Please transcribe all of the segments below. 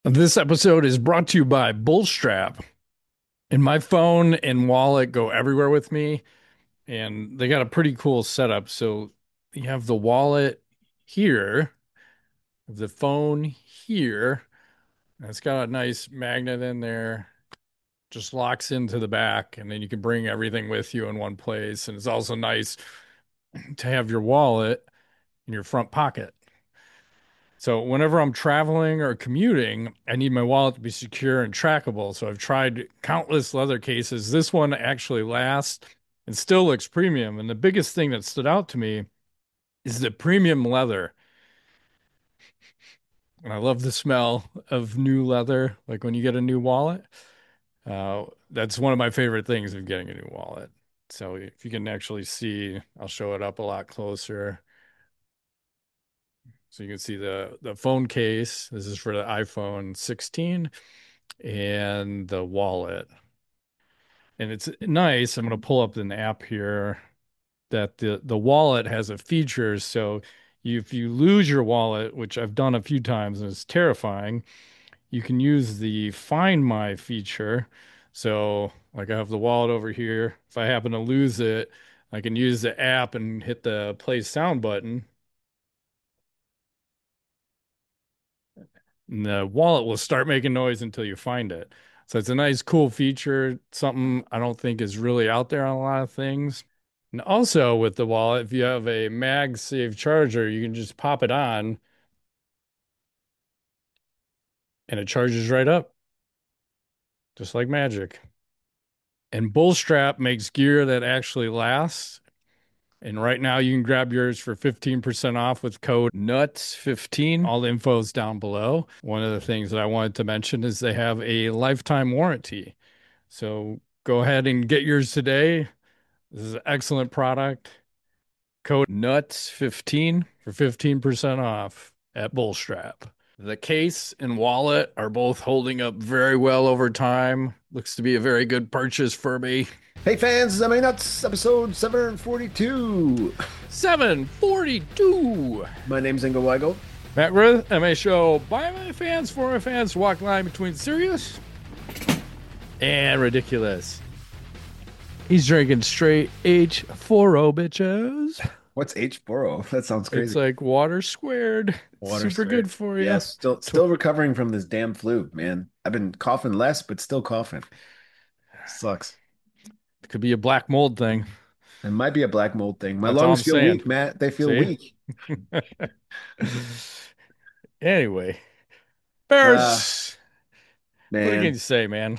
This episode is brought to you by Bullstrap. And my phone and wallet go everywhere with me, and they got a pretty cool setup. So you have the wallet here, the phone here, and it's got a nice magnet in there, just locks into the back, and then you can bring everything with you in one place. And it's also nice to have your wallet in your front pocket. So whenever I'm traveling or commuting, I need my wallet to be secure and trackable. So I've tried countless leather cases. This one actually lasts and still looks premium. And the biggest thing that stood out to me is the premium leather. And I love the smell of new leather, like when you get a new wallet. That's one of my favorite things of getting a new wallet. So if you can actually see, I'll show it up a lot closer. So you can see the phone case. This is for the iPhone 16 and the wallet. And it's nice. I'm going to pull up an app here that the wallet has a feature. So if you lose your wallet, which I've done a few times and it's terrifying, you can use the Find My feature. So like I have the wallet over here. If I happen to lose it, I can use the app and hit the play sound button. And the wallet will start making noise until you find it. So it's a nice, cool feature, something I don't think is really out there on a lot of things. And also with the wallet, if you have a MagSafe charger, you can just pop it on and it charges right up, just like magic. And Bullstrap makes gear that actually lasts. And right now you can grab yours for 15% off with code NUTS15. All the info is down below. One of the things that I wanted to mention is they have a lifetime warranty. So go ahead and get yours today. This is an excellent product. Code NUTS15 for 15% off at Bullstrap. The case and wallet are both holding up very well over time. Looks to be a very good purchase for me. Hey fans, this is MA Nuts, episode 742. 742. My name's Ingo Weigel. Matt Ruth, MA Show by my fans, for my fans, to walk the line between serious and ridiculous. He's drinking straight H4O, bitches. What's H4O? That sounds It's crazy. like water squared. It's Water super good squared. for Yeah, you. still recovering from this damn flu, man. I've been coughing less, but still coughing. Sucks. It could be a black mold thing. It might be a black mold thing. My That's all lungs I'm feel saying. weak, Matt. They feel See? weak. Anyway, Uh, Bears. What can you man. say, man?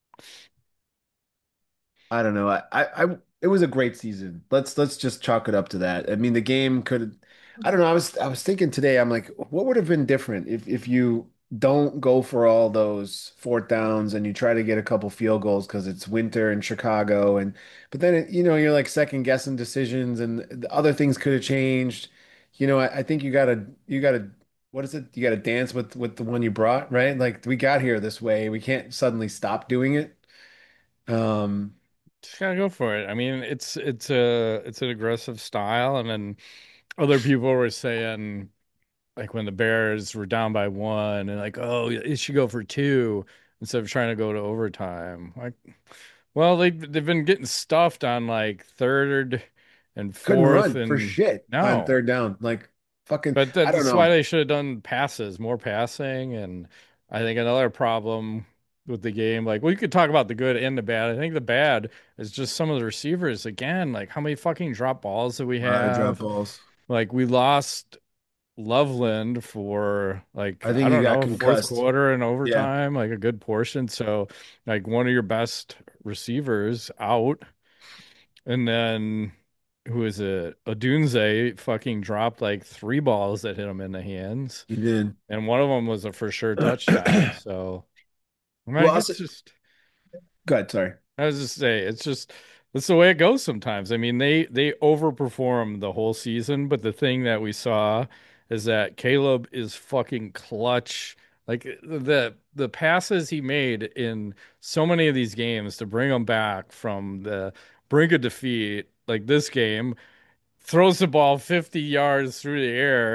I don't know. It was a great season. Let's just chalk it up to that. I mean, the game could, I don't know. I was thinking today, I'm like, what would have been different if you don't go for all those fourth downs and you try to get a couple field goals because it's winter in Chicago but then you're like second guessing decisions and the other things could have changed. I think you gotta what is it? You gotta dance with the one you brought, right? Like we got here this way. We can't suddenly stop doing it. Um. Just gotta go for it. I mean, it's an aggressive style, and then other people were saying like when the Bears were down by one, and like, oh, it should go for two instead of trying to go to overtime. Like, well, they've been getting stuffed on like third and Couldn't fourth, run for and shit on no. third down. Like fucking, But I don't that's why know. they should have done passes, more passing. And I think another problem with the game, like we could talk about the good and the bad. I think the bad is just some of the receivers. Again, like how many fucking drop balls do we A lot of drop have? balls. Like we lost Loveland for like, I I think he don't got know, fourth concussed. quarter and Yeah, overtime, like a good portion. So like one of your best receivers out. And then who is it? Odunze fucking dropped like three balls that hit him in the hands, he did. and one of them was a for sure touchdown. So, Well, like, also, it's just, go ahead. Sorry. I was just say, it's just, that's the way it goes sometimes. I mean, they overperform the whole season, but the thing that we saw is that Caleb is fucking clutch. Like the passes he made in so many of these games to bring them back from the brink of defeat, like this game, throws the ball 50 yards through the air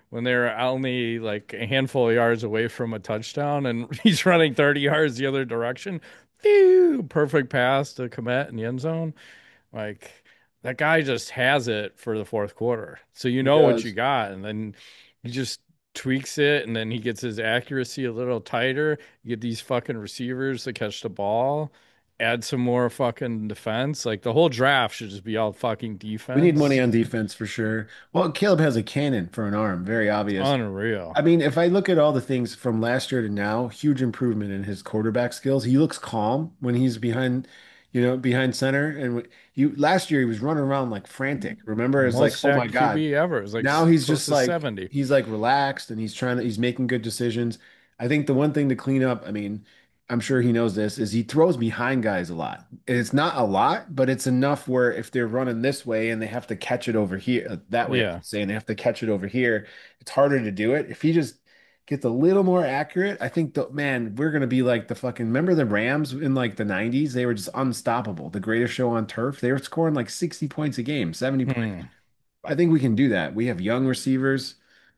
when they're only like a handful of yards away from a touchdown and he's running 30 yards the other direction. Phew, perfect pass to Komet in the end zone. Like that guy just has it for the fourth quarter. So you He know what you does. got, and then he just tweaks it, and then he gets his accuracy a little tighter. You get these fucking receivers to catch the ball, add some more fucking defense. Like the whole draft should just be all fucking We need money defense. on defense for sure. Well, Caleb has a cannon for an arm, very obvious. Unreal. I mean, if I look at all the things from last year to now, huge improvement in his quarterback skills. He looks calm when he's behind, behind center. And you last year he was running around like frantic. Remember, it's like, Most oh my sacked God. QB ever. It's like Now he's close just to like 70. relaxed and he's making good decisions. I think the one thing to clean up, I mean, I'm sure he knows this, is he throws behind guys a lot. And it's not a lot, but it's enough where if they're running this way and they have to catch it over here, that way I Yeah. should say, and they have to catch it over here, it's harder to do it. If he just gets a little more accurate, I think man, we're gonna be like the fucking remember the Rams in like the 90s? They were just unstoppable. The greatest show on turf. They were scoring like 60 points a game, 70 points. Hmm. I think we can do that. We have young receivers,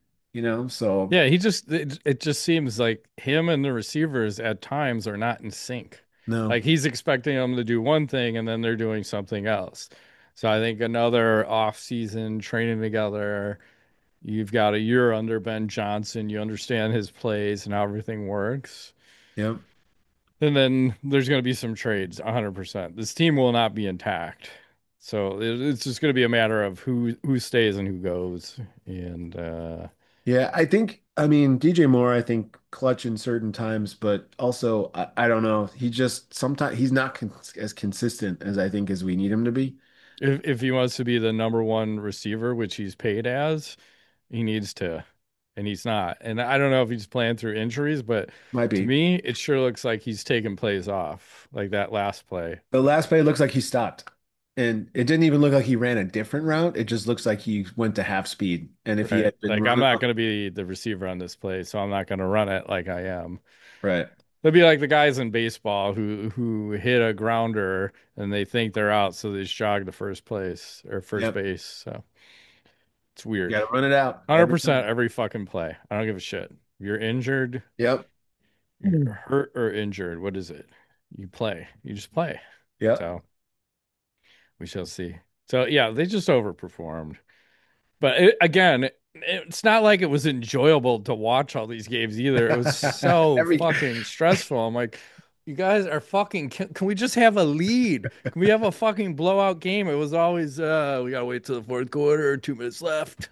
so Yeah, it just seems like him and the receivers at times are not in sync. no. Like he's expecting them to do one thing and then they're doing something else. So I think another off season training together, you've got a year under Ben Johnson, you understand his plays and how everything works. Yep. And then there's going to be some trades, 100%. This team will not be intact. So it's just going to be a matter of who stays and who goes. And Yeah, I mean, DJ Moore, I think clutch in certain times, but also, I don't know. He just sometimes he's not as consistent as I think as we need him to be. if he wants to be the number one receiver, which he's paid as, he needs to, and he's not. And I don't know if he's playing through injuries, but Might to be. me, it sure looks like he's taking plays off, like that last play. The last play looks like he stopped. And it didn't even look like he ran a different route. It just looks like he went to half speed. And if he Right. had been Like I'm running not up, going to be the receiver on this play, so I'm not going to run it like I am. right. It'd be like the guys in baseball who hit a grounder and they think they're out, so they just jog to first place or first Yep. base. So it's You weird. got to run it out every 100% time. every fucking play. I don't give a shit. You're injured, Yep. you're hurt or injured. What is it? You play. You just play. Yep. So we shall see. So yeah, they just overperformed. But it's not like it was enjoyable to watch all these games either. It was so Every fucking stressful. I'm like, you guys are fucking, can we just have a lead? Can we have a fucking blowout game? It was always, we gotta wait till the fourth quarter, 2 minutes left.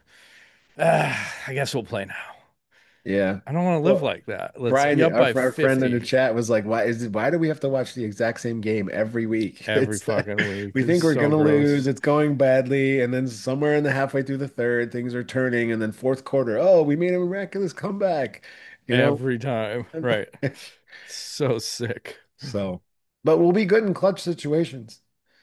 I guess we'll play now. Yeah. I don't want to live Well, like that. Let's be Brian, up by our friend in the 50 chat was like, why do we have to watch the exact same game every week? every fucking week. We It's think we're so gonna lose, gross. it's going badly, and then somewhere in the halfway through the third, things are turning, and then fourth quarter, oh, we made a miraculous comeback, you know? Every time. Right. So sick. So, but we'll be good in clutch situations.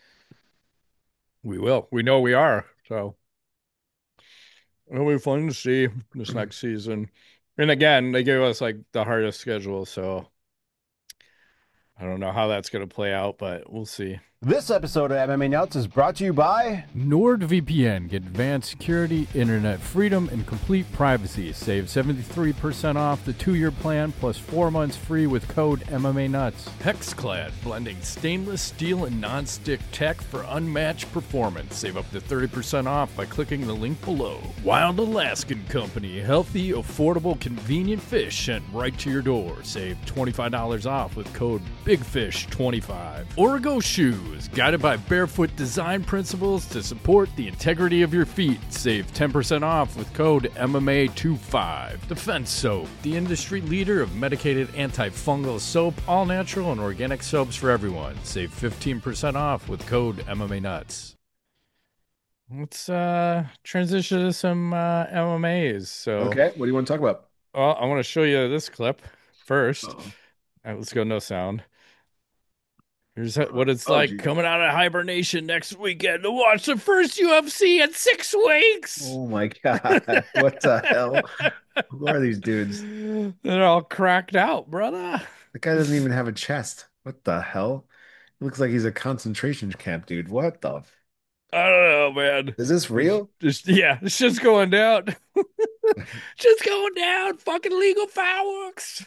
We will. We know we are. So. It'll be fun to see this next season. And again, they gave us like the hardest schedule, so I don't know how that's going to play out, but we'll see. This episode of MMA Nuts is brought to you by NordVPN. Get advanced security, internet freedom, and complete privacy. Save 73% off the 2-year plan plus 4 months free with code MMA Nuts. Hexclad, blending stainless steel and non-stick tech for unmatched performance. Save up to 30% off by clicking the link below. Wild Alaskan Company, healthy, affordable, convenient fish sent right to your door. Save $25 off with code BIGFISH25. Origo Shoes, guided by barefoot design principles to support the integrity of your feet. Save 10% off with code MMA25. Defense Soap, the industry leader of medicated antifungal soap, all natural and organic soaps for everyone. Save 15% off with code MMA Nuts. Let's transition to some MMAs. So, Okay, what do you want to talk about? well, I want to show you this clip first. Uh-oh. All right, let's go no sound. Here's what it's Oh, like geez. coming out of hibernation next weekend to watch the first UFC in 6 weeks. Oh my God. What the hell? Who are these dudes? They're all cracked out, brother. The guy doesn't even have a chest. What the hell? He looks like he's a concentration camp dude. What the? I don't know, man. Is this real? Just yeah, it's just going down. Just going down, fucking legal fireworks.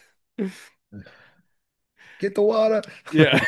Get the water. Yeah.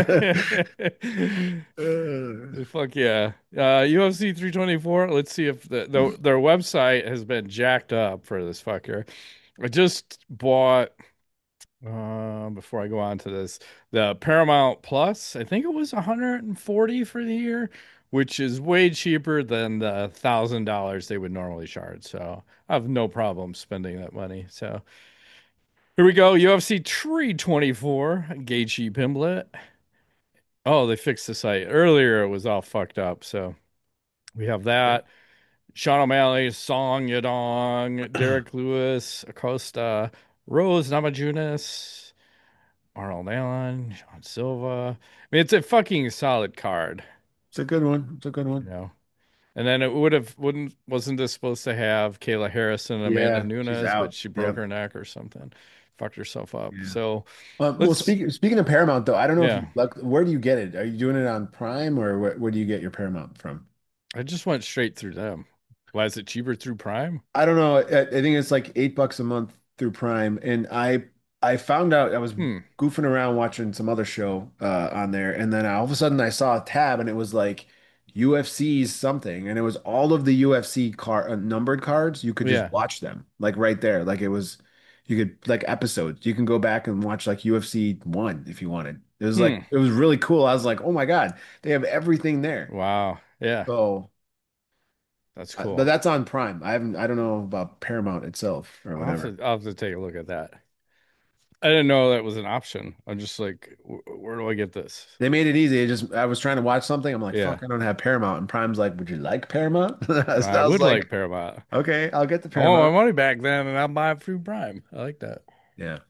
Uh, Fuck yeah. UFC 324. Let's see if their website has been jacked up for this fucker. I just bought before I go on to this, the Paramount Plus. I think it was 140 for the year, which is way cheaper than the $1,000 they would normally charge. So I have no problem spending that money. So here we go. UFC 324, Gaethje Pimblet. Oh, they fixed the site. Earlier it was all fucked up. So we have that. Sean O'Malley, Song Yadong, Derek Lewis, Acosta, Rose Namajunas, Arnold Allen, Sean Silva. I mean, it's a fucking solid card, it's a good one. It's a good you one. know. And then it wasn't this supposed to have Kayla Harrison and Amanda Yeah, she's Nunes, but out. she broke Yep. her neck or something, fucked herself up. Yeah. So Well, let's, speaking of Paramount though, I don't know if yeah. you like, where do you get it? Are you doing it on Prime or where do you get your Paramount from? I just went straight through them. Why is it cheaper through Prime? I don't know. I think it's like $8 a month through Prime, and I found out I was Hmm. goofing around watching some other show on there, and then all of a sudden I saw a tab, and it was like UFC's something, and it was all of the UFC numbered cards. You could just Yeah. watch them like right there, like it was you could like episodes. You can go back and watch like UFC one if you wanted. It was Hmm. like it was really cool. I was like, oh my God, they have everything there. Wow. Yeah. So. That's But cool. that's on Prime. I don't know about Paramount itself or whatever. I'll have to take a look at that. I didn't know that was an option. I'm just like, where do I get this? They made it easy. I was trying to watch something. I'm like, Yeah, fuck, I don't have Paramount. And Prime's like, would you like Paramount? So I I was would like, like Paramount. okay, I'll get the I want Paramount. my money back then, and I'll buy it through Prime. I like that. Yeah.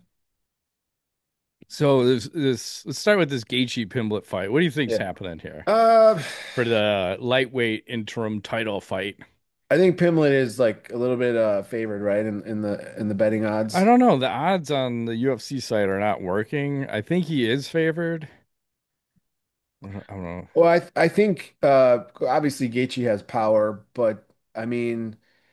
So let's start with this Gaethje Pimblet fight. What do you think's Yeah. happening here Uh, for the lightweight interim title fight? I think Pimlet is like a little bit favored, right? In the betting I odds. don't know. The odds on the UFC site are not working. I think he is favored. I don't know. Well, I think obviously Gaethje has power, but I mean,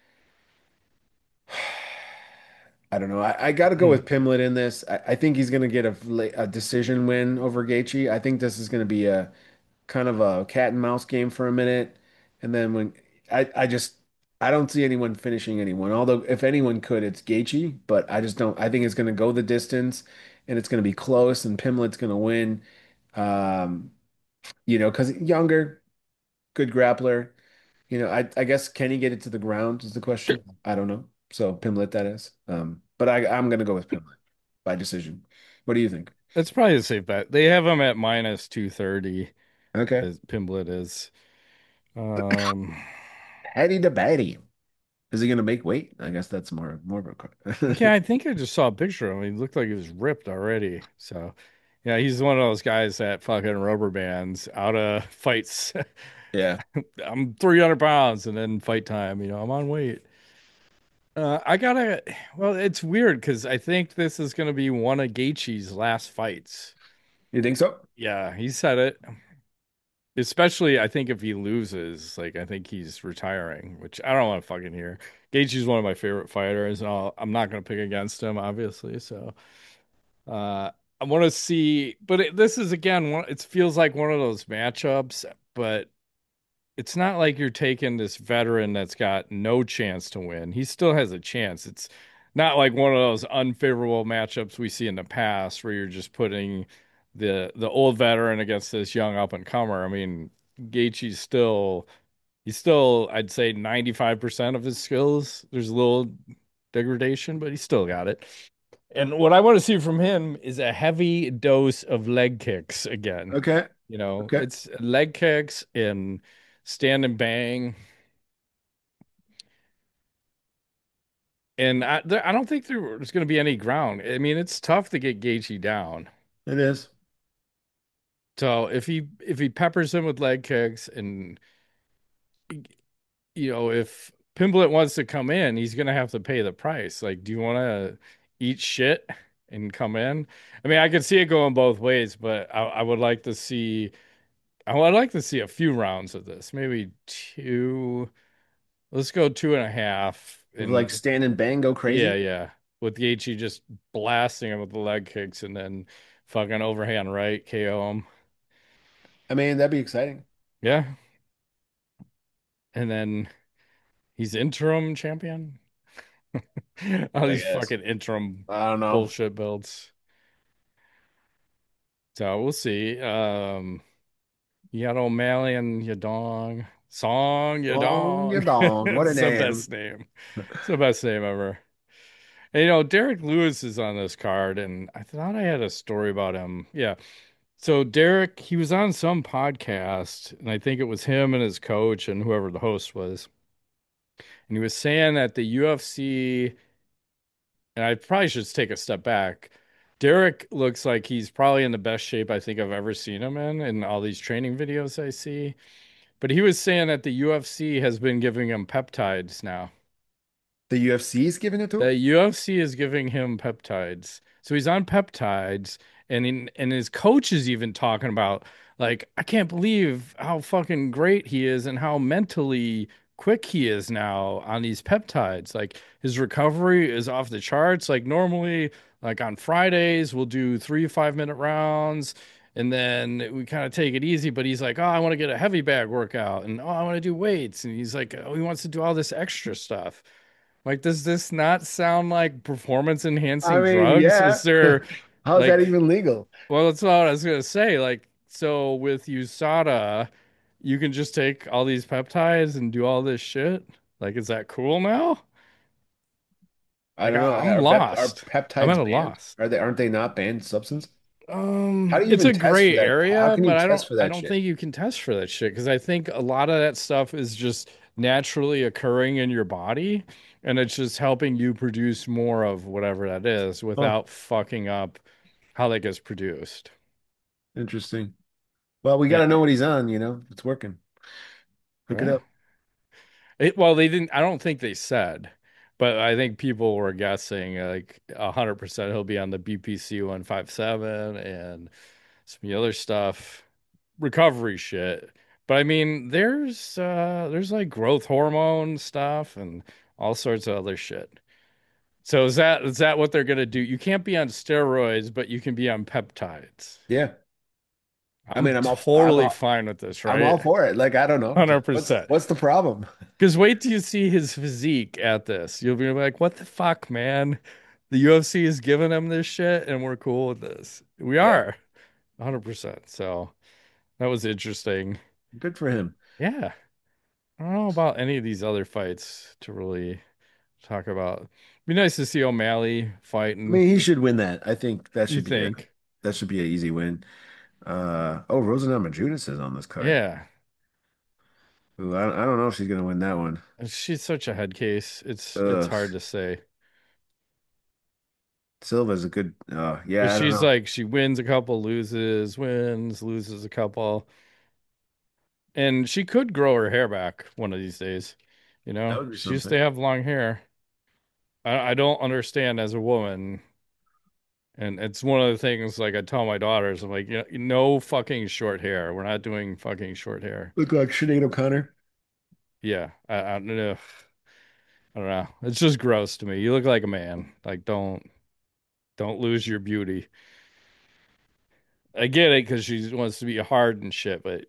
I don't know. I got to go Hmm. with Pimlet in this. I think he's going to get a decision win over Gaethje. I think this is going to be a kind of a cat and mouse game for a minute. And then I just I don't see anyone finishing anyone. Although if anyone could, it's Gaethje, but I just don't. I think it's going to go the distance and it's going to be close and Pimlet's going to win. Um, because younger, good grappler. I guess can he get it to the ground is the question. I don't know. So Pimlet that is. But I'm going to go with Pimlet by decision. What do you think? That's probably a safe bet. They have him at minus 230, Okay. as Pimblet is. Um, Hattie the Batty. Is he going to make weight? I guess that's more of a yeah, question. I think I just saw a picture of him. He looked like he was ripped already. So, yeah, he's one of those guys that fucking rubber bands out of fights. Yeah. I'm 300 pounds, and then fight time, I'm on weight. I gotta, well, it's weird because I think this is gonna be one of Gaethje's last fights. You think so? Yeah, he said it. Especially, I think if he loses, like I think he's retiring, which I don't want to fucking hear. Gaethje's one of my favorite fighters, and I'm not gonna pick against him, obviously. So, I want to see, but this is again one. It feels like one of those matchups, but it's not like you're taking this veteran that's got no chance to win. He still has a chance. It's not like one of those unfavorable matchups we see in the past where you're just putting the old veteran against this young up and comer. I mean, Gaethje's he's still I'd say 95% of his skills. There's a little degradation, but he's still got it. And what I want to see from him is a heavy dose of leg kicks again. Okay. Okay. It's leg kicks and stand and bang. And I don't think there's going to be any ground. I mean, it's tough to get Gaethje down. It is. So if he peppers him with leg kicks and if Pimblet wants to come in, he's going to have to pay the price. Like, do you want to eat shit and come in? I mean, I could see it going both ways, but I would like to see a few rounds of this. Maybe two. Let's go 2.5. With like and stand and bang go yeah, crazy. yeah, with Gaethje just blasting him with the leg kicks and then fucking overhand right KO him. I mean, that'd be exciting. Yeah, and then he's interim champion. All I these guess. fucking interim I don't know. bullshit belts. So we'll see. You got O'Malley and Yadong. Song Long Yadong. dong. What a It's the name. best name. It's the best name ever. And, Derek Lewis is on this card, and I thought I had a story about him. Yeah. So Derek, he was on some podcast, and I think it was him and his coach and whoever the host was. And he was saying that the UFC, and I probably should take a step back. Derek looks like he's probably in the best shape I think I've ever seen him in all these training videos I see. But he was saying that the UFC has been giving him peptides now. The UFC's giving it to him? The UFC is giving him peptides. So he's on peptides and his coach is even talking about like I can't believe how fucking great he is and how mentally quick he is now on these peptides. Like his recovery is off the charts. Like normally like on Fridays we'll do 3 5-minute rounds and then we kind of take it easy, but he's like, "Oh, I want to get a heavy bag workout and oh, I want to do weights." And he's like, "Oh, he wants to do all this extra stuff." Like, does this not sound like performance I enhancing mean, drugs? yeah. Is there How's that like, even legal? well, that's what I was gonna say. Like, so with USADA, you can just take all these peptides and do all this shit. Like, is that cool now? I Like, don't know. I'm Are lost. I'm at peptides a banned? loss. Aren't they not banned substance? How do you It's even a test for gray that? How area, can you but test for I that don't shit? think you can test for that shit because I think a lot of that stuff is just naturally occurring in your body and it's just helping you produce more of whatever that is Oh, without fucking up how that gets produced. interesting. Well, we got Yeah. to know what he's on, you know? It's working. Hook it Yeah. up. Well, they didn't, I don't think they said, but I think people were guessing like 100% he'll be on the BPC 157 and some other stuff. Recovery shit. But I mean, there's like growth hormone stuff and all sorts of other shit. So is that what they're gonna do? You can't be on steroids, but you can be on peptides. Yeah. I I'm mean, totally fine with this, I'm right? all for it. Like, I don't know. Just 100%. what's the problem? Because wait till you see his physique at this. You'll be like, what the fuck, man? The UFC is giving him this shit and we're cool with this. We Yeah. are 100%. So that was interesting. Good for him. Yeah. I don't know about any of these other fights to really talk about. Be nice to see O'Malley I fighting. mean, he should win that. I think You think? that should be an easy win. Oh, Rose Namajunas is on this card. Yeah. Ooh, I don't know if she's gonna win that one. She's such a head case. It's Ugh. hard to say. Silva's a good. But Yeah, I don't she's know. like she wins a couple, loses, wins, loses a couple. And she could grow her hair back one of these days. That would be She used to something. have long hair. I don't understand as a woman. And it's one of the things like I tell my daughters, I'm like, no fucking short hair. We're not doing fucking short hair. Look like Sinead O'Connor. Yeah, I don't know. I don't know. It's just gross to me. You look like a man. Like don't lose your beauty. I get it because she wants to be hard and shit, but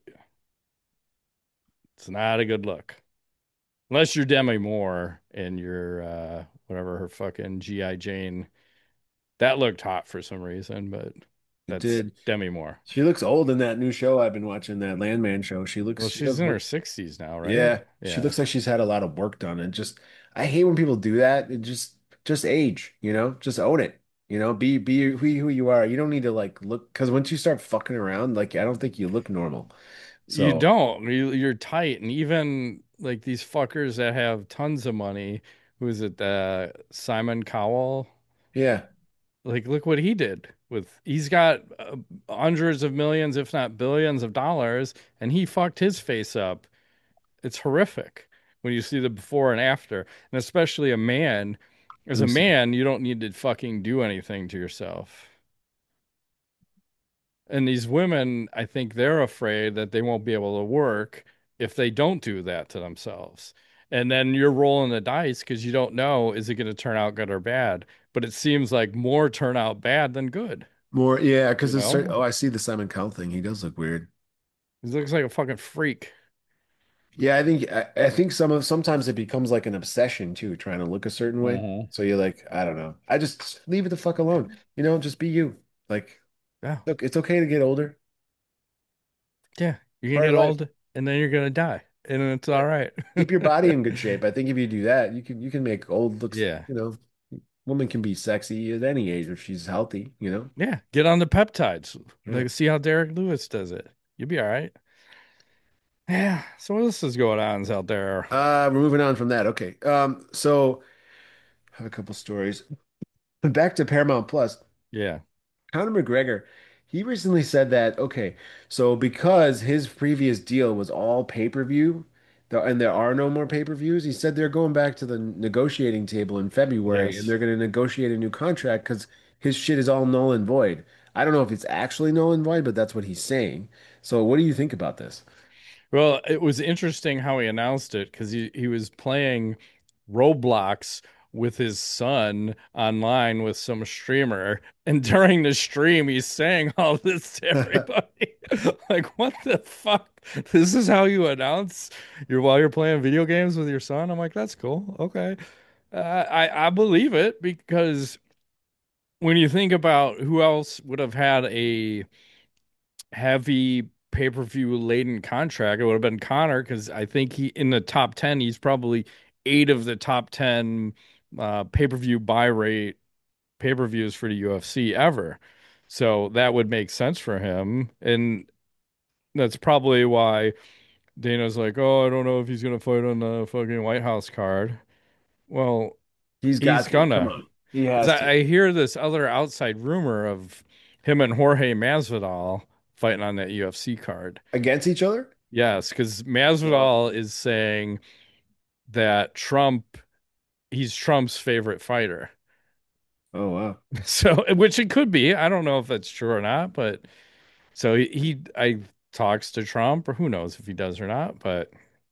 it's not a good look. Unless you're Demi Moore and you're whatever her fucking G.I. Jane. That looked hot for some reason, but It that's did. Demi Moore. She looks old in that new show I've been watching, that Landman show. Well, She she's does in her look. 60s now, right? Yeah, she Yeah. looks like she's had a lot of work done, and just I hate when people do that. It just age, you know, just own it. You know, be who you are. You don't need to like look because once you start fucking around, like I don't think you look normal. You So don't. You're tight, and even like these fuckers that have tons of money. Who is it? Simon Cowell. yeah, Like, look what he did with. He's got hundreds of millions, if not billions, of dollars, and he fucked his face up. It's horrific when you see the before and after, and especially a man. As let a me see. man, you don't need to fucking do anything to yourself. And these women, I think they're afraid that they won't be able to work if they don't do that to themselves. And then you're rolling the dice because you don't know, is it going to turn out good or bad? But it seems like more turn out bad than good, More, yeah, you because it's know? oh, I see the Simon Cowell thing. He does look weird. He looks like a fucking freak. Yeah, I think sometimes it becomes like an obsession too, trying to look a certain way. Hmm. So you're like, I don't know. I just leave it the fuck alone. Just be you. Like, Yeah. look, it's okay to get older. Yeah. You're gonna Part get of life. old and then you're gonna die. And it's Yeah. all right. Keep your body in good shape. I think if you do that, you can make old looks, Yeah. woman can be sexy at any age if she's healthy. Yeah. Get on the peptides. Yeah. Like see how Derek Lewis does it. You'll be all right. Yeah. So what else is going on out there? We're moving on from that. Okay. So I have a couple stories. Back to Paramount Plus. Yeah. Conor McGregor, he recently said that, okay, so because his previous deal was all pay-per-view, and there are no more pay-per-views, he said they're going back to the negotiating table in February and Yes. they're going to negotiate a new contract because his shit is all null and void. I don't know if it's actually null and void, but that's what he's saying. So what do you think about this? Well, it was interesting how he announced it because he was playing Roblox with his son online with some streamer, and during the stream, he's saying all this to everybody. Like, what the fuck? This is how you announce while you're playing video games with your son? I'm like, that's cool. Okay. I believe it because when you think about who else would have had a heavy pay-per-view laden contract, it would have been Connor because I think he in the top 10, he's probably eight of the top 10 pay-per-view buy rate pay-per-views for the UFC ever. So that would make sense for him. And that's probably why Dana's like, oh, I don't know if he's gonna fight on the fucking White House card. Well, He's he's got to. Come gonna. on. He 'Cause has to. I hear this other outside rumor of him and Jorge Masvidal fighting on that UFC card. Against each other? Yes, because Whoa. Masvidal is saying that he's Trump's favorite fighter. Oh, wow. So, which it could be. I don't know if that's true or not, but so I talks to Trump, or who knows if he does or not, but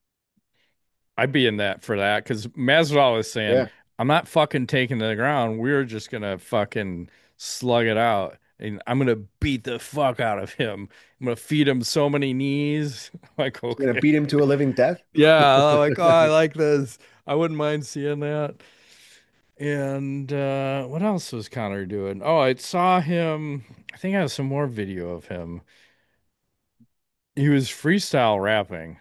I'd be in that for that because Masvidal is saying, Yeah. I'm not fucking taking to the ground. We're just gonna fucking slug it out. And I'm gonna beat the fuck out of him. I'm gonna feed him so many knees. Like, He's gonna okay. beat him to a living death. Yeah, I'm like, oh, I like this. I wouldn't mind seeing that. And what else was Connor doing? Oh, I saw him. I think I have some more video of him. He was freestyle rapping,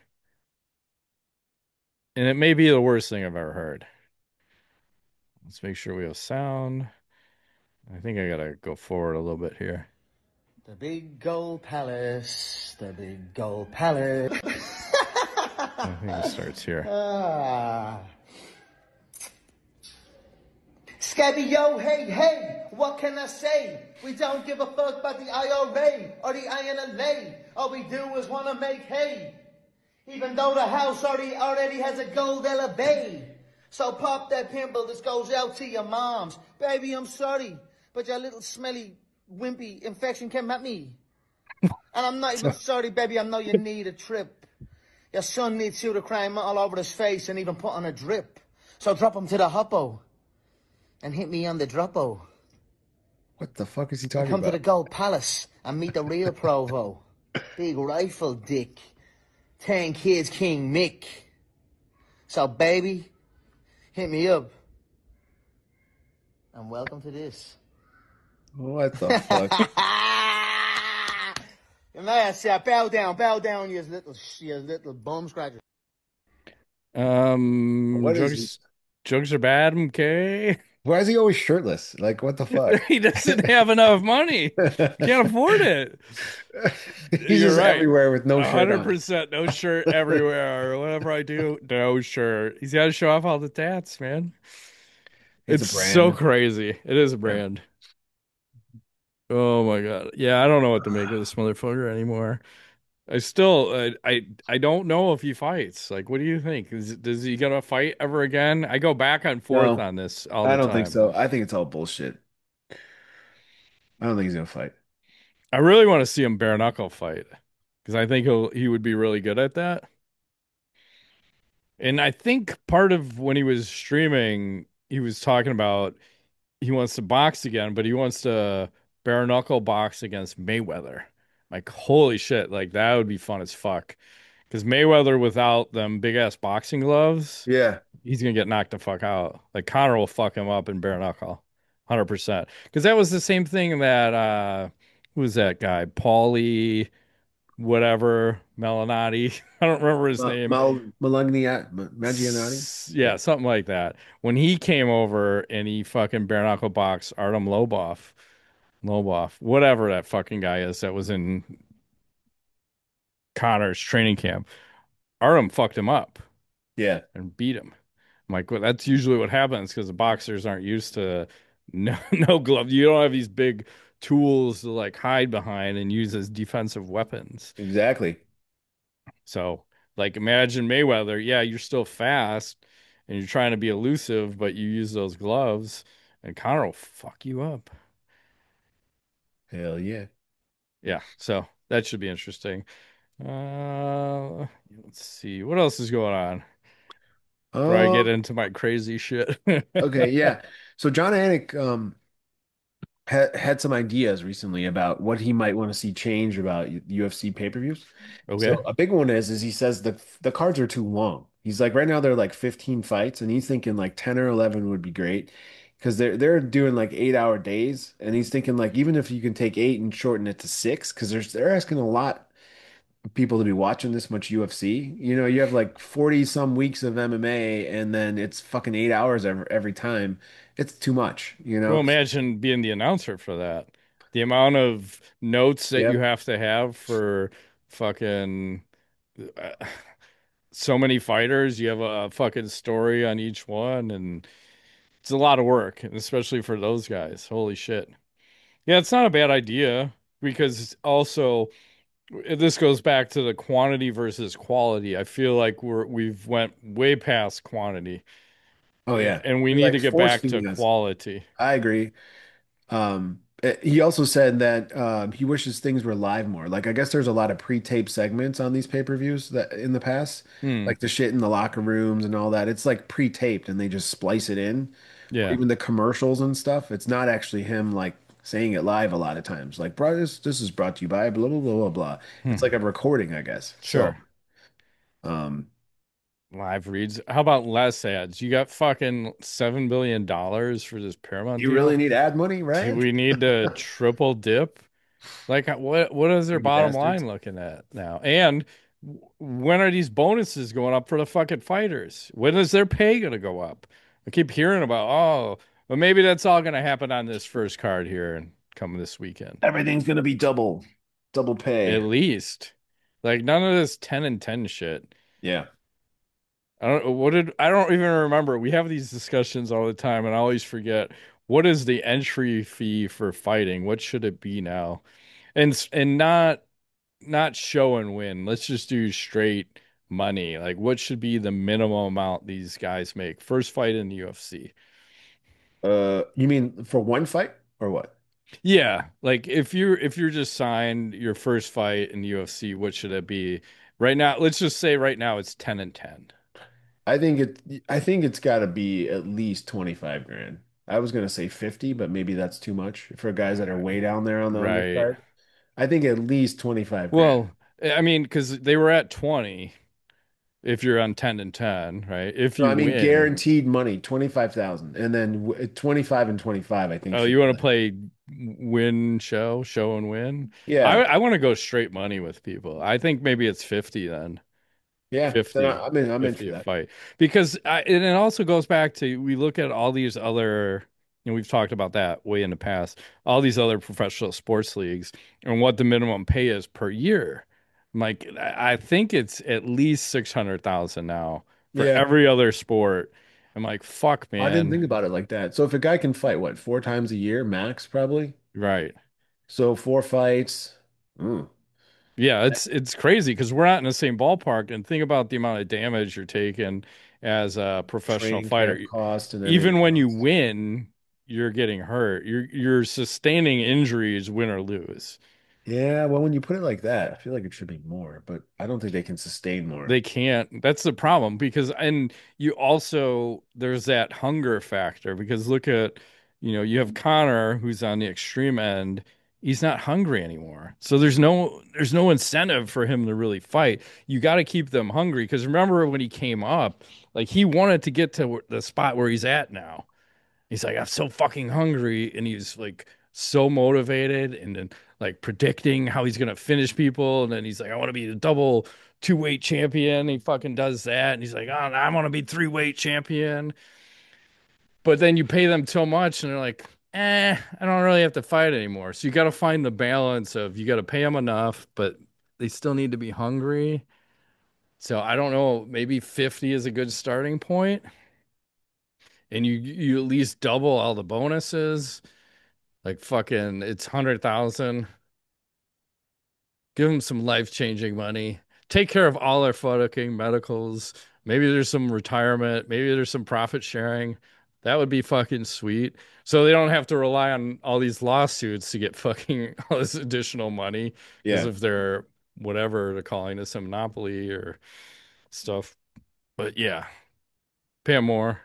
and it may be the worst thing I've ever heard. Let's make sure we have sound. I think I gotta go forward a little bit here. The big gold palace, the big gold palace. I think it starts here. Ah. Scabby, yo, hey, hey, what can I say? We don't give a fuck about the IRA or the INLA. All we do is want to make hay. Even though the house already has a gold elevator. So pop that pimple, this goes out to your moms. Baby, I'm sorry, but your little smelly, wimpy infection came at me. And I'm not even sorry, baby, I know you need a trip. Your son needs you to climb all over his face and even put on a drip. So drop him to the hoppo and hit me on the droppo. What the fuck is he And talking come to the about? Gold Palace and meet the real Provo. Big rifle dick. 10 kids, King Mick. So, baby, hit me up. And welcome to this. What the fuck? And that's bow down, you little bum scratcher. What is he? Drugs are bad, okay? Why is he always shirtless? Like, what the fuck? He doesn't have enough money. He can't afford it. He's You're just right. everywhere with no shirt on. 100% no shirt everywhere. Whatever I do, no shirt. He's got to show off all the tats, man. It's a It's so brand. crazy. It is a Yeah. brand. Oh my God. Yeah, I don't know what to make of this motherfucker anymore. I don't know if he fights. Like, what do you think? Does he gonna fight ever again? I go back and forth No, on this all I the don't think time. so. I think it's all bullshit. I don't think he's gonna fight. I really want to see him bare knuckle fight because I think he would be really good at that. And I think part of when he was streaming, he was talking about he wants to box again, but he wants to bare knuckle box against Mayweather. Like, holy shit, like that would be fun as fuck. Because Mayweather without them big ass boxing gloves, Yeah. he's gonna get knocked the fuck out. Like Connor will fuck him up in bare knuckle, 100%. Because that was the same thing that who was that guy? Paulie, whatever, Melinati. I don't remember his name. Mangianati. Yeah, Yeah. something like that. When he came over and he fucking bare knuckle boxed Artem Lobov, whatever that fucking guy is that was in Connor's training camp, Artem fucked him up Yeah. and beat him. I'm like, well, that's usually what happens because the boxers aren't used to no glove. You don't have these big tools to like hide behind and use as defensive weapons. Exactly. So, like, imagine Mayweather. Yeah, you're still fast and you're trying to be elusive, but you use those gloves, and Connor will fuck you up. Hell yeah. Yeah, so that should be interesting. Let's see what else is going on before I get Um, into my crazy shit. okay, yeah. So John Anik had some ideas recently about what he might want to see change about UFC pay-per-views. So Okay. a big one is he says the cards are too long. He's like right now they're like 15 fights and he's thinking like 10 or 11 would be great because they're doing like 8-hour days and he's thinking like even if you can take 8 and shorten it to 6 because they're asking a lot of people to be watching this much UFC. You know, you have like 40 some weeks of MMA and then it's fucking 8 hours every time. It's too much, you Well, know? imagine being the announcer for that. The amount of notes that you Yep. have to have for fucking uh, so many fighters. You have a fucking story on each one, and it's a lot of work, especially for those guys. Holy shit. Yeah, it's not a bad idea because also this goes back to the quantity versus quality. I feel like we've went way past quantity Oh yeah. and we You're need like to get force back to feeding us. quality. I agree. He also said that he wishes things were live more. Like I guess there's a lot of pre-tape segments on these pay-per-views that in the past, Hmm. like the shit in the locker rooms and all that. It's like pre-taped and they just splice it in, or Yeah. even the commercials and stuff. It's not actually him like saying it live a lot of times. Like, bro, this is brought to you by blah blah blah blah blah. It's Hmm. like a recording, I guess. So, Sure. um, Live reads. How about less ads? You got fucking $7 billion for this Paramount you really deal. need ad money, Do Ryan? we need to triple dip? Like, what is their Greedy bottom bastards. line looking at now? And when are these bonuses going up for the fucking fighters? When is their pay going to go up? I keep hearing about, oh, well, maybe that's all going to happen on this first card here and coming this weekend. Everything's gonna be double pay. At least, like none of this 10 and 10 shit. Yeah. I don't even remember. We have these discussions all the time, and I always forget what is the entry fee for fighting? What should it be now? And not show and win. Let's just do straight money. Like what should be the minimum amount these guys make? First fight in the UFC. You mean for one fight or what? Yeah, like if you're just signed your first fight in the UFC, what should it be? Right now, let's just say right now it's 10 and 10. I think it's got to be at least 25 grand. I was gonna say 50, but maybe that's too much for guys that are way down there on the Right. undercard. I think at least 25 grand. Well, I mean, because they were at 20 if you're on 10 and 10, right? If No, you I mean win. guaranteed money, 25,000. And then 25 and 25 I think Oh, should you be want to like. play show and win? I Yeah. I want to go straight money with people. I think maybe it's 50 then. Yeah, then 50, I'm in 50 for a that. fight. Because and it also goes back to we look at all these other, we've talked about that way in the past, all these other professional sports leagues and what the minimum pay is per year. I'm like, I think it's at least 600,000 now for Yeah. every other sport. I'm like, fuck, I didn't man. think about it like that. So if a guy can fight what, 4 times a year max probably? Right. So 4 fights. Mm, Yeah, it's crazy because we're not in the same ballpark. And think about the amount of damage you're taking as a professional training fighter. camp cost and Even everything when you else. win, you're getting hurt. You're sustaining injuries, win or lose. Yeah, well, when you put it like that, I feel like it should be more, but I don't think they can sustain more. They can't. That's the problem because, and you also, there's that hunger factor because look at, you have Connor who's on the extreme end. He's not hungry anymore. So there's no incentive for him to really fight. You got to keep them hungry because remember when he came up, like he wanted to get to the spot where he's at now. He's like, I'm so fucking hungry. And he's like so motivated and then like predicting how he's gonna finish people. And then he's like, I want to be the double two-weight champion. He fucking does that. And he's like, oh, I want to be three-weight champion. But then you pay them so much and they're like, I don't really have to fight anymore. So you got to find the balance of you got to pay them enough, but they still need to be hungry. So I don't know, maybe 50 is a good starting point, and you at least double all the bonuses. Like fucking, it's 100,000. Give them some life-changing money. Take care of all their fucking medicals. Maybe there's some retirement. Maybe there's some profit sharing. That would be fucking sweet. So they don't have to rely on all these lawsuits to get fucking all this additional money. Because Yeah. if they're whatever they're calling this a monopoly or stuff. But yeah, pay 'em more.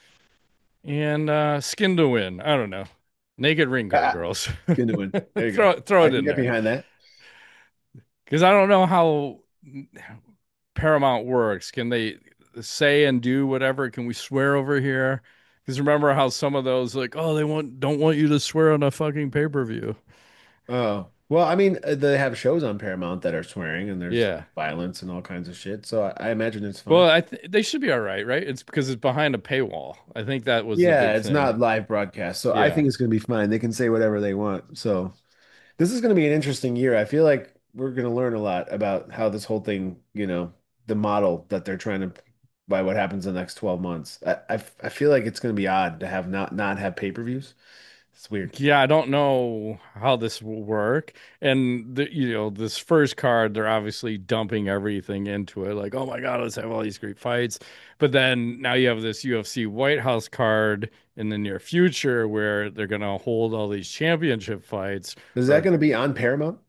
And skin to win. I don't know. Naked ring guard Ah, girls. Skin to win. There you go. Throw I it can in get there. behind that. Because I don't know how Paramount works. Can they say and do whatever? Can we swear over here? Because remember how some of those like, oh, they don't want you to swear on a fucking pay-per-view. Oh, well, I mean, they have shows on Paramount that are swearing and there's Yeah. violence and all kinds of shit. So I imagine it's fine. Well, they should be all right, right? It's because it's behind a paywall. I think that was the Yeah, big it's thing. not live broadcast. So I Yeah. think it's going to be fine. They can say whatever they want. So this is going to be an interesting year. I feel like we're going to learn a lot about how this whole thing, the model that they're trying to by what happens in the next 12 months. I feel like it's going to be odd to have not have pay-per-views. It's weird. Yeah, I don't know how this will work. And this first card, they're obviously dumping everything into it. Like, oh my God, let's have all these great fights. But then now you have this UFC White House card in the near future where they're gonna hold all these championship fights. Is that Or going to be on Paramount?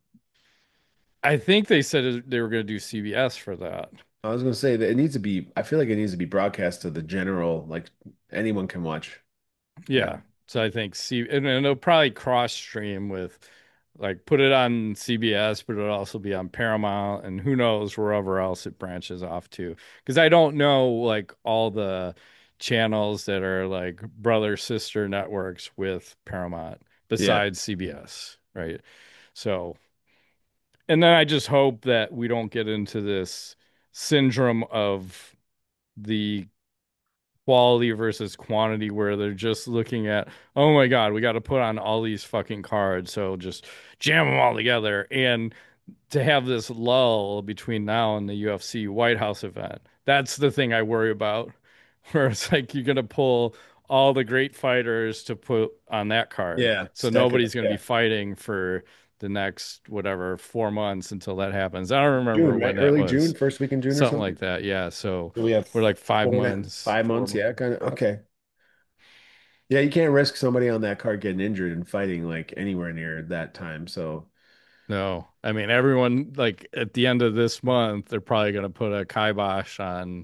I think they said they were gonna do CBS for that. I was going to say that it needs to be, I feel like it needs to be broadcast to the general, like anyone can watch. Yeah. Yeah. So I think and they'll probably cross stream with like put it on CBS, but it'll also be on Paramount and who knows wherever else it branches off to. Because I don't know like all the channels that are like brother sister networks with Paramount Yeah. besides CBS, right? So, and then I just hope that we don't get into this syndrome of the quality versus quantity where they're just looking at, oh my God, we got to put on all these fucking cards. So just jam them all together. And to have this lull between now and the UFC White House event, that's the thing I worry about. Where it's like you're going to pull all the great fighters to put on that card. Yeah. So Stack it up. nobody's going to be Yeah. fighting for the next, whatever, 4 months until that happens. I don't remember June, when right? that Early June, was. first week in June or Something something. like that. Yeah. So So we have we're like five 4.5, months, 5 months. Yeah, kind of. Okay. Yeah, you can't risk somebody on that card getting injured and fighting like anywhere near that time. So No, I mean everyone like at the end of this month, they're probably going to put a kibosh on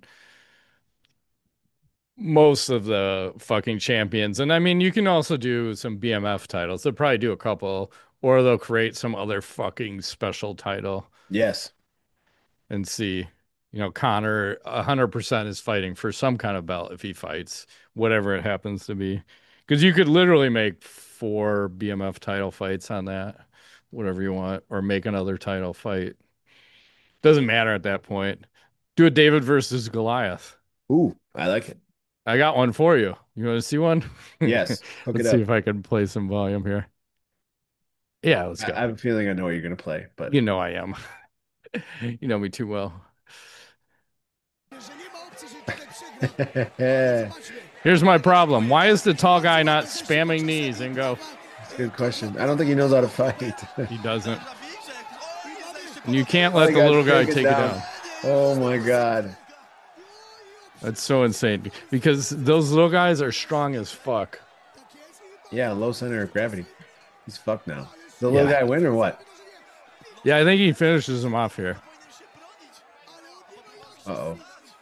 most of the fucking champions. And I mean, you can also do some BMF titles. They'll probably do a couple, or they'll create some other fucking special title yes. and see. Connor 100% is fighting for some kind of belt if he fights, whatever it happens to be. Because you could literally make 4 BMF title fights on that, whatever you want, or make another title fight. Doesn't matter at that point. Do a David versus Goliath. Ooh, I like it. I got one for you. You want to see one? Yes. Hook it Let's see up. if I can play some volume here. Yeah, let's I go. have a feeling I know what you're gonna play, but You know I am. You know me too well. it's Here's my problem. Why is the tall guy not spamming knees and go? a good question. I don't think he knows how to fight. He doesn't. And you can't Oh, let he the got little guy taken take it down. Oh my God. That's so insane because those little guys are strong as fuck. Yeah, low center of gravity. He's fucked now. The little Yeah. guy win or what? Yeah, I think he finishes him off here. Uh-oh.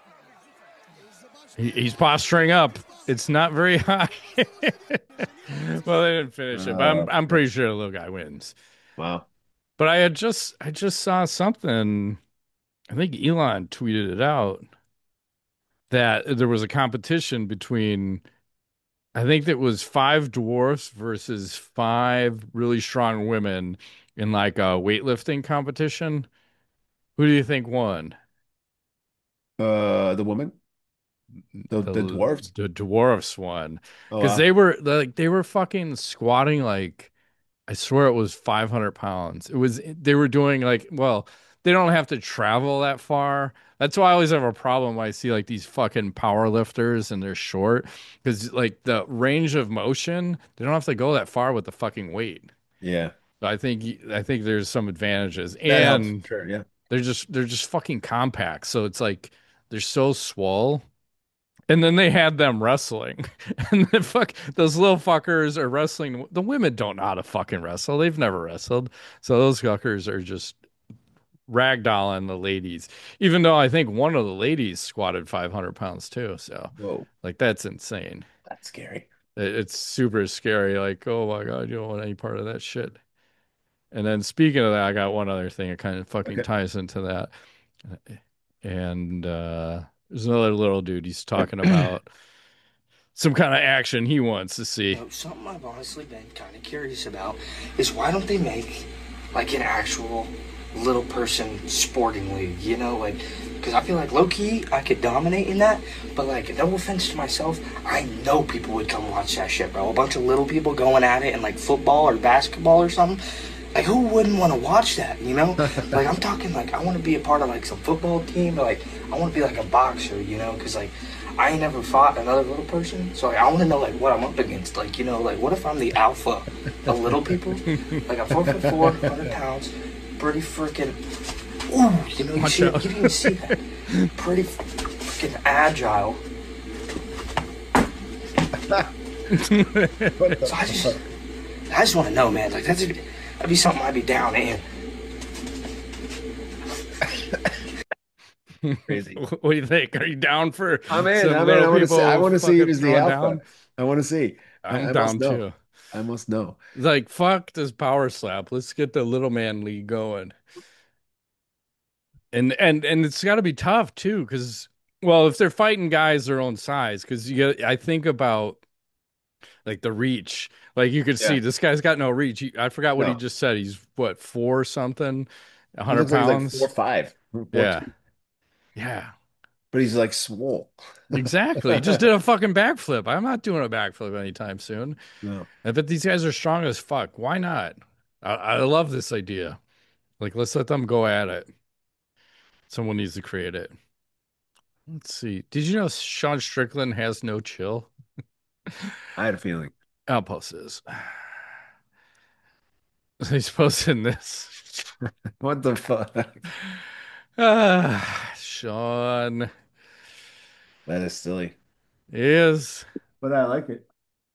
He's posturing up. It's not very high. Well, they didn't finish it, but I'm pretty sure the little guy wins. Wow. But I just saw something. I think Elon tweeted it out that there was a competition between I think that was five dwarfs versus five really strong women in like a weightlifting competition. Who do you think won? The woman? The dwarves? The dwarfs won Oh because wow. they were fucking squatting like I swear it was 500 pounds. It was they were doing like well they don't have to travel that far. That's why I always have a problem when I see like these fucking power lifters and they're short because like the range of motion they don't have to go that far with the fucking weight. Yeah. So I think there's some advantages That helps and for sure. Yeah. they're just fucking compact. So it's like they're so swole. And then they had them wrestling. And the fuck those little fuckers are wrestling. The women don't know how to fucking wrestle. They've never wrestled. So those fuckers are just ragdolling the ladies. Even though I think one of the ladies squatted 500 pounds too. So Whoa. like that's insane. That's scary. It's super scary. Like, oh my God, you don't want any part of that shit. And then speaking of that, I got one other thing that kind of fucking Okay. ties into that. And there's another little dude. He's talking about some kind of action he wants to see. Something I've honestly been kind of curious about is why don't they make like an actual little person sporting league, you know, like because I feel like low key I could dominate in that, but like no offense to myself, I know people would come watch that shit, bro. A bunch of little people going at it in like football or basketball or something. Like who wouldn't want to watch that, you know? Like I'm talking like I want to be a part of like some football team, or like I want to be like a boxer, you know? Because like I ain't never fought another little person, so like, I want to know like what I'm up against. Like you know, like what if I'm the alpha of little people? Like I'm 4'4", 100 pounds, pretty freaking. Ooh, you know, Watch out. you didn't even see that. Pretty freaking agile. So I just want to know, man. Like that'd be something I'd be down in. Crazy. What do you think? Are you down for I'm in. some I'm in. little people I want to see fucking who's the throwing alpha. down? I want to see. I'm I must down know. too. I must know. Like, fuck this power slap. Let's get the little man league going. And it's got to be tough too, because well, if they're fighting guys their own size, because I think about like the reach. Like you could see Yeah. this guy's got no reach. I forgot what he No. just said. He's what, four something, a He hundred looks like he's like four pounds. five, four Yeah, two, yeah, but he's like swole. exactly. He just did a fucking backflip. I'm not doing a backflip anytime soon. No. I bet these guys are strong as fuck. Why not? I love this idea. Like, let's let them go at it. Someone needs to create it. Let's see. Did you know Sean Strickland has no chill? I had a feeling. I'll post this. He's posting this. What the fuck? Sean That is silly. is, But I like it.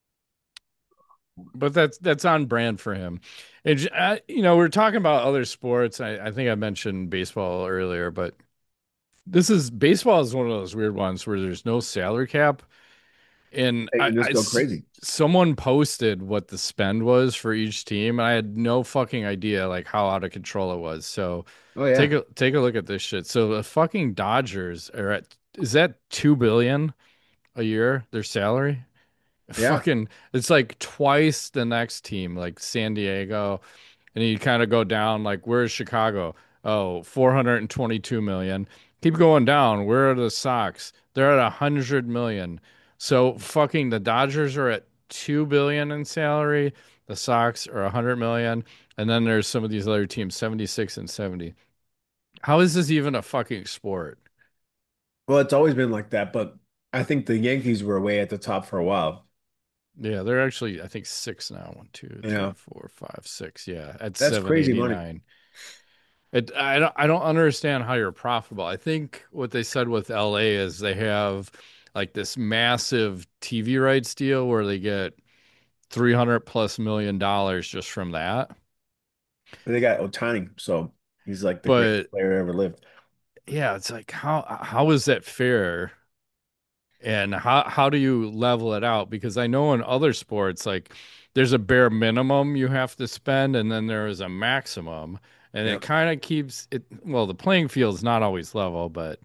but that's on brand for him. And we're talking about other sports. I think I mentioned baseball earlier, but this is baseball is one of those weird ones where there's no salary cap. And They can just go crazy. someone posted what the spend was for each team, and I had no fucking idea like how out of control it was. So Oh take yeah. a look at this shit. So the fucking Dodgers are at is that 2 billion a year their salary? Yeah. Fucking it's like twice the next team, like San Diego. And you kind of go down, like, where's Chicago? Oh, 422 million. Keep going down. Where are the Sox? They're at 100 million. So fucking the Dodgers are at 2 billion in salary. The Sox are 100 million. And then there's some of these other teams, 76 and 70. How is this even a fucking sport? Well, it's always been like that, but I think the Yankees were way at the top for a while. Yeah, they're actually, I think, six now. One, two, You three, know, four, five, six. Yeah, at that's crazy money. 789. I don't understand how you're profitable. I think what they said with LA is they have like this massive TV rights deal where they get 300 plus million dollars just from that. But they got Otani, so He's like the But greatest player ever lived. yeah, it's like how is that fair? And how do you level it out? Because I know in other sports, like there's a bare minimum you have to spend, and then there is a maximum, and it Yep. kind of keeps it. Well, the playing field is not always level, but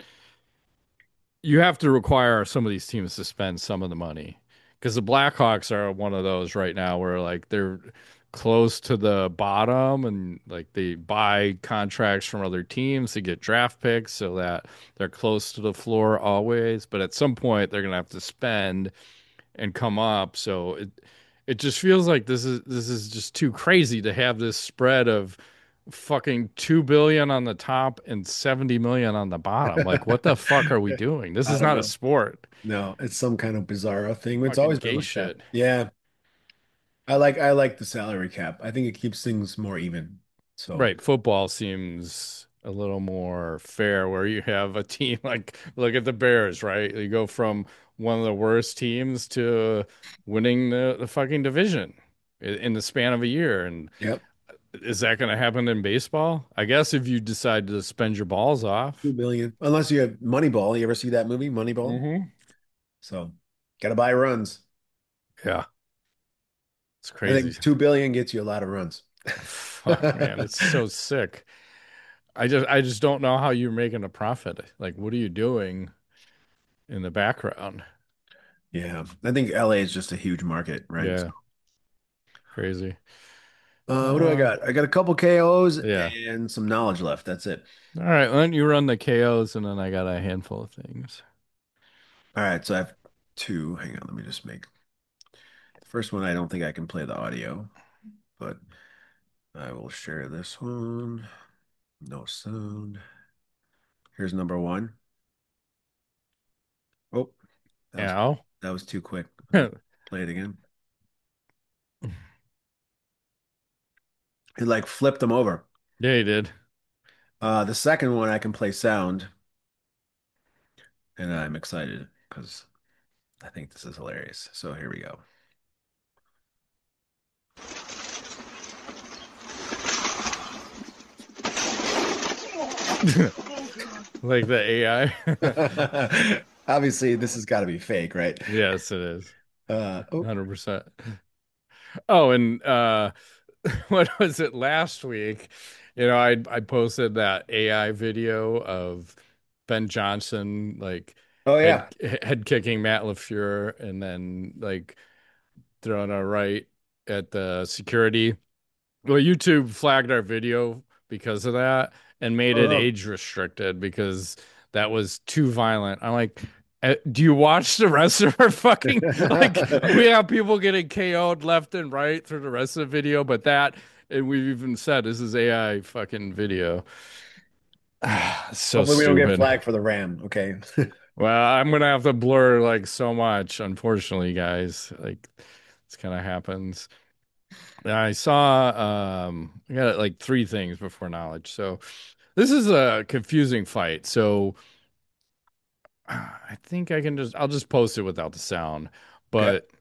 you have to require some of these teams to spend some of the money because the Blackhawks are one of those right now where like they're close to the bottom and like they buy contracts from other teams to get draft picks so that they're close to the floor always. But at some point they're gonna have to spend and come up. So it just feels like this is just too crazy to have this spread of fucking 2 billion on the top and 70 million on the bottom. Like what the fuck are we doing? This I is don't not a know. sport. No, it's some kind of bizarro thing. It's Fucking always been gay like that. shit. Yeah. I like the salary cap. I think it keeps things more even. So Right. Football seems a little more fair where you have a team like look at the Bears, right? You go from one of the worst teams to winning the fucking division in the span of a year. And yep, is that going to happen in baseball? I guess if you decide to spend your balls off. 2 billion. Unless you have Moneyball. You ever see that movie, Moneyball? Hmm. So gotta buy runs. Yeah, it's I crazy. think 2 billion gets you a lot of runs. Fuck, man, it's so sick. I just don't know how you're making a profit. Like, what are you doing in the background? Yeah, I think LA is just a huge market, right? Yeah, crazy. What do I Uh, got? I got a couple KOs yeah. and some knowledge left. That's it. All right, why don't you run the KOs and then I got a handful of things. All right, so I have two. Hang on, let me just make the first one. I don't think I can play the audio, but I will share this one. No sound. Here's number one. Oh, that was Ow. that was too quick. Yeah, Play it again. It like flipped them over. you did. The second one I can play sound, and I'm excited because I think this is hilarious. So here we go. Like the AI. Obviously, this has got to be fake, right? Yes, it is. Oh, 100%. Oh, and what was it last week? I posted that AI video of Ben Johnson like oh head yeah. head kicking Matt LaFleur and then like throwing a right at the security. Well, YouTube flagged our video because of that and made Oh it no. age restricted because that was too violent. I'm like, do you watch the rest of our fucking like we have people getting KO'd left and right through the rest of the video, but that and we've even said this is AI fucking video. So Hopefully, we don't get stupid. flagged for the Ram. Okay. Well, I'm gonna have to blur like so much, unfortunately, guys. Like this kind of happens. I saw I got like three things before knowledge. So this is a confusing fight. So I think I'll just post it without the sound. Okay. But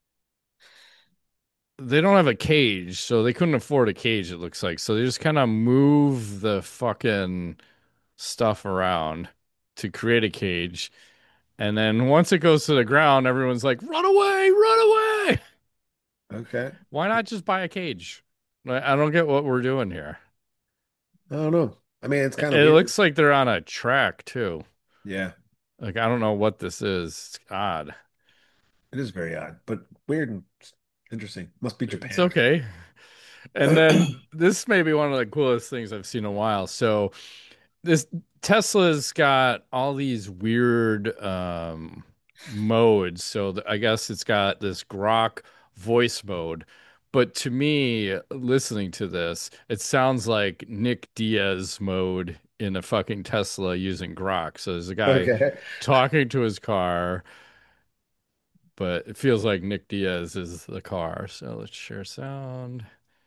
they don't have a cage, so they couldn't afford a cage, it looks like. So they just kind of move the fucking stuff around to create a cage. And then once it goes to the ground, everyone's like, run away, run away. Okay. Why not just buy a cage? I don't get what we're doing here. I don't know. I mean, it's kind of It weird. looks like they're on a track too. Yeah, Like I don't know what this is. It's odd. it is very odd, but weird and interesting. Must be It's Japan. okay. And then this may be one of the coolest things I've seen in a while. So this Tesla's got all these weird modes. So I guess it's got this Grok voice mode. But to me, listening to this, it sounds like Nick Diaz mode in a fucking Tesla using Grok. So there's a guy Okay. talking to his car, but it feels like Nick Diaz is the car. So let's share sound.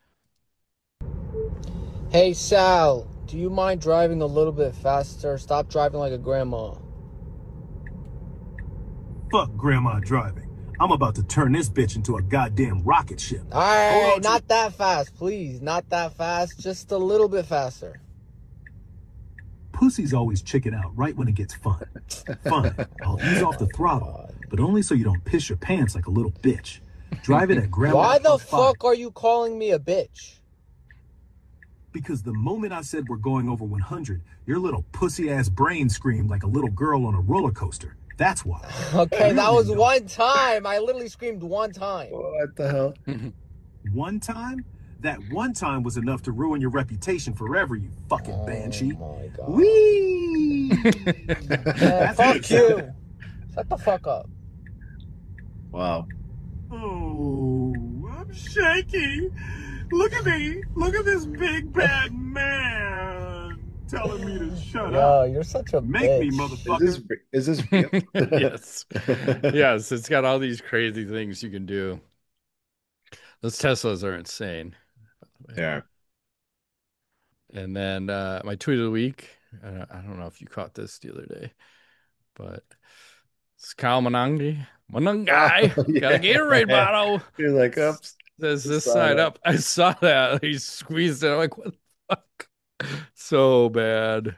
Hey Sal, do you mind driving a little bit faster? Stop driving like a grandma. Fuck grandma driving. I'm about to turn this bitch into a goddamn rocket ship. Alright, Hold on not that fast, please. Not that fast. Just a little bit faster. pussies always chicken out right when it gets fun. Fine, I'll ease off the throttle, but only so you don't piss your pants like a little bitch. Drive it at Grandma. Why the fuck are you calling me a bitch? Because the moment I said we're going over 100, your little pussy-ass brain screamed like a little girl on a roller coaster. That's why. Okay, that was one time. I literally screamed one time. What the hell? One time? That one time was enough to ruin your reputation forever, you fucking banshee. Oh my god. Whee! Man, fuck you. Shut the fuck up. Wow. Oh, I'm shaky. Look at me. Look at this big bad man telling me to shut Yo, up. you're such a Make bitch. me, motherfucker. Is this real? Yes. Yes, it's got all these crazy things you can do. Those Teslas are insane. Yeah. And then my tweet of the week, I don't know if you caught this the other day, but it's Kyle Monangai. Monangai, got a Gatorade bottle. You're like, oops. Says I this saw side that. up. I saw that. He squeezed it. I'm like, what the fuck? So bad.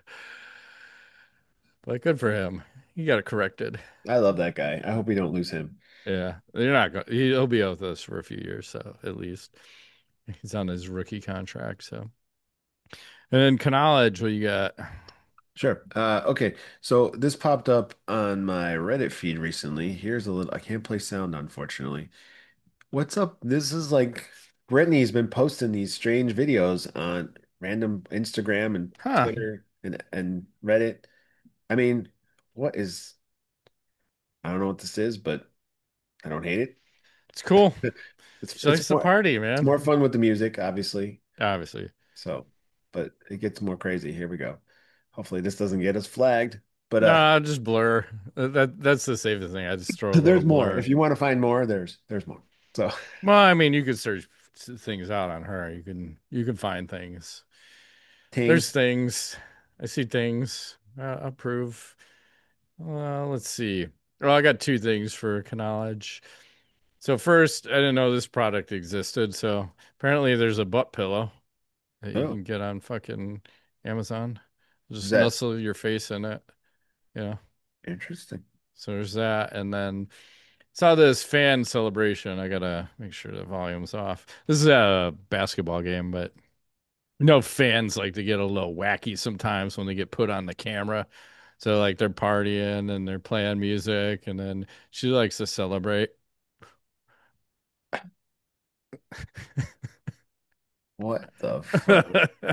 But good for him. He got it corrected. I love that guy. I hope we don't lose him. Yeah. You're not going he'll be out with us for a few years, so at least. He's on his rookie contract, so. And then Knowledge, what you got? Sure. Okay. So this popped up on my Reddit feed recently. Here's a little, I can't play sound, unfortunately. What's up? This is like Brittany's been posting these strange videos on random Instagram and Huh. Twitter and Reddit. I mean, what is, I don't know what this is, but I don't hate it. It's cool. It's She likes it's the more party, it's man. more fun with the music, obviously. Obviously. So, but it gets more crazy. Here we go. Hopefully this doesn't get us flagged. But Nah, just blur. That's the safest thing. I just throw a little there's more. blur. If you want to find more, there's more. So Well, I mean, you could search things out on her. You can find things. There's Tings. things. I see things. Approve. Let's see. Well, I got two things for knowledge. So first, I didn't know this product existed. So apparently, there's a butt pillow that you Oh, can get on fucking Amazon. is Just that nuzzle your face in it. Yeah. interesting? So there's that, and then saw this fan celebration. I gotta make sure the volume's off. This is a basketball game, but fans like to get a little wacky sometimes when they get put on the camera. So like they're partying and they're playing music, and then she likes to celebrate. What the fuck?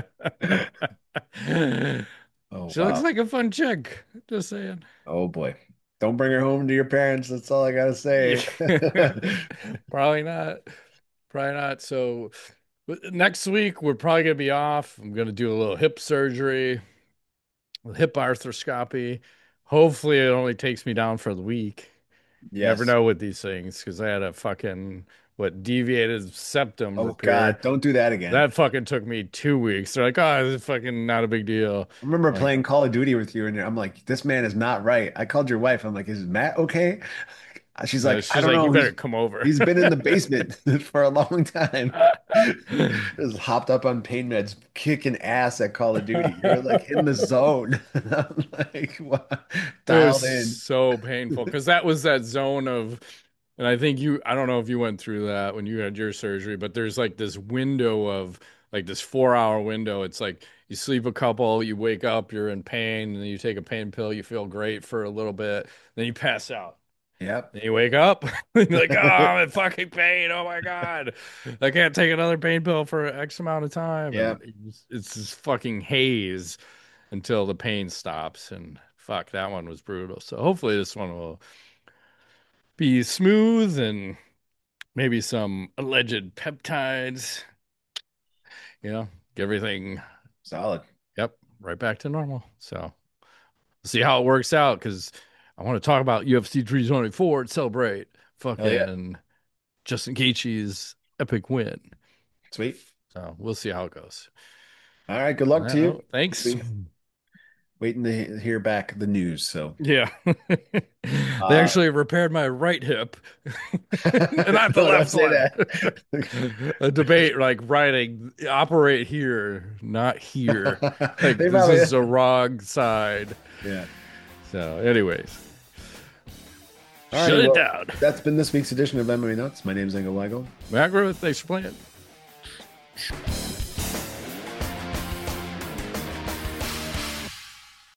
Oh She looks wow. like a fun chick. Just saying. Oh boy. Don't bring her home to your parents. That's all I gotta say. Yeah. Probably not. Probably not. So next week we're probably gonna be off. I'm gonna do a little hip surgery, hip arthroscopy. Hopefully it only takes me down for the week. Never Yes. know with these things because I had a fucking deviated septum Oh repair. God, don't do that again. That fucking took me 2 weeks. They're like, oh, this is fucking not a big deal. I remember Like, playing Call of Duty with you, and I'm like, this man is not right. I called your wife. I'm like, is Matt okay? She's like, I she's don't like, you know. better come over. He's been in the basement for a long time. Just hopped up on pain meds, kicking ass at Call of Duty. You're like in the zone. I'm like, what? It was Dialed in. so painful because that was that zone of, and I don't know if you went through that when you had your surgery, but there's like this window of like this 4 hour window. It's like you sleep a couple, you wake up, you're in pain, and then you take a pain pill, you feel great for a little bbit, then you pass out. Yep. Then you wake up, and you're like, oh, I'm in fucking pain. Oh my God. I can't take another pain pill for X amount of time. And Yep. it's this fucking haze until the pain stops. And fuck, that one was brutal. So hopefully this one will be smooth and maybe some alleged peptides, get everything, Solid. yep, right back to normal. So see how it works out because I want to talk about UFC 324 and celebrate Hell yeah. fucking Justin Gaethje's epic win. Sweet. So we'll see how it goes. All right. Good luck to you. Thanks. waiting to hear back the news. So Yeah. They actually repaired my right hip. And I'm the No, don't left say one. that. A debate like writing, operate here, not here. Like They this probably- is the wrong side. Yeah. So, anyways. All right, Shut it well, down. That's been this week's edition of MMA Nuts. My name is Engel Weigel. Macro, thanks for playing.